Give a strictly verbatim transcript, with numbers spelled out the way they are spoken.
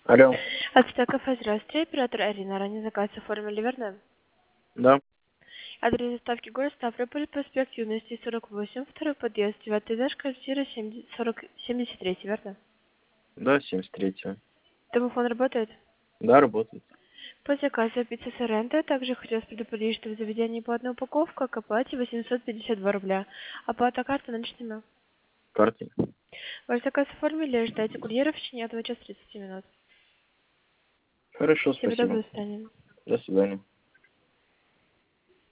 Алло. От кафе, здравствуйте, оператор Арина. Ранее заказ оформили, верно? Да, Адрес доставки город Ставрополь, проспект Юности, сорок восемь, второй подъезд, девятый этаж, квартира сорок семьдесят три, верно? да, семьдесят третьего. Домофон работает? Да, работает. По заказу пицца Соренто. Также хотелось предупредить, что в заведении по одной упаковке к оплате восемьсот пятьдесят два рубля. Оплата карты наличными. Картой. Ваш заказ оформили, ждайте курьера в течение одного часа тридцати минут. Хорошо, Всего спасибо. доброго, до свидания. До свидания.